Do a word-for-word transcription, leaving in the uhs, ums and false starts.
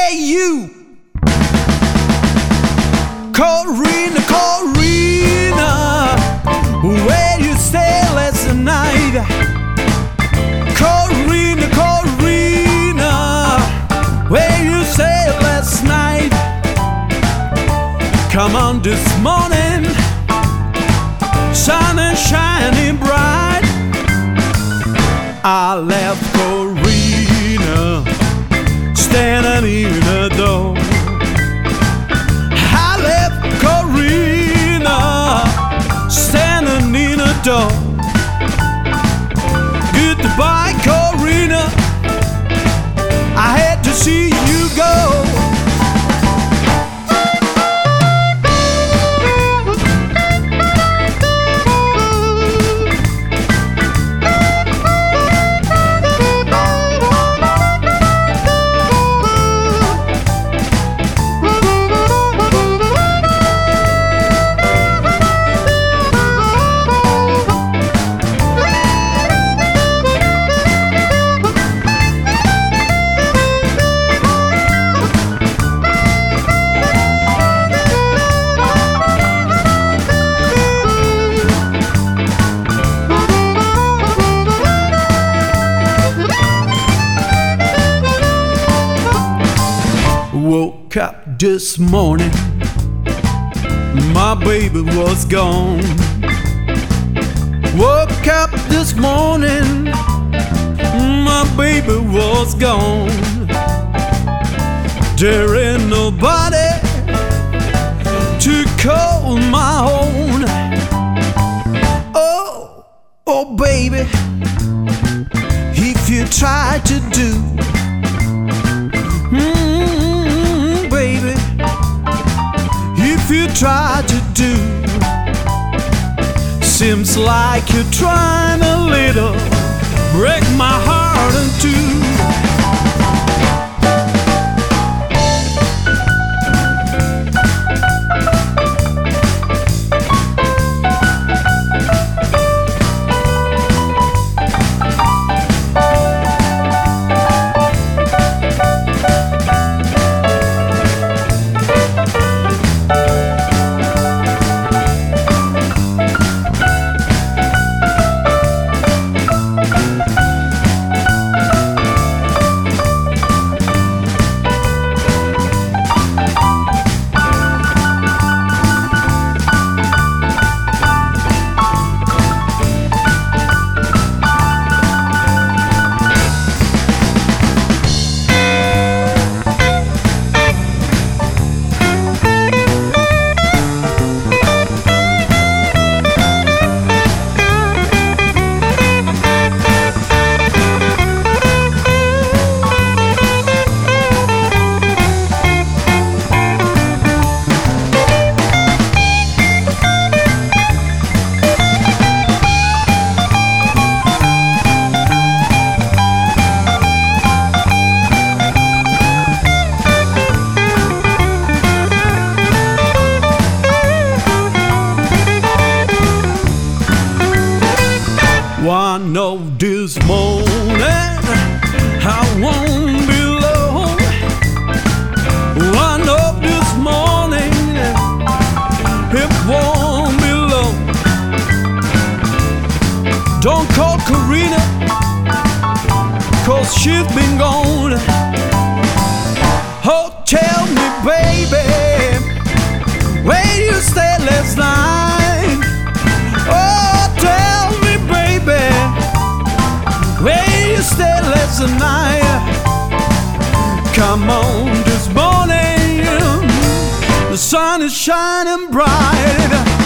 Hey you, Corina, Corina, where you stay last night? Corina, Corina, where you stay last night? Come on this morning, sun is shining bright. I left Corina standing in the door. I left Corina standing in the door. Goodbye, Corina, I had to see you go. Woke up this morning, my baby was gone. Woke up this morning, my baby was gone. There ain't nobody to call my own. Oh, oh baby, if you try to do mm, baby, if you try to do, seems like you're trying a little, break my heart in two. One of this morning, I won't be alone. One of this morning, it won't be long. Don't call Corina, cause she's been gone. Oh, tell me, baby, where you stayed last night? Oh, tell me, baby, where you stayed last night? Come on this morning, the sun is shining bright.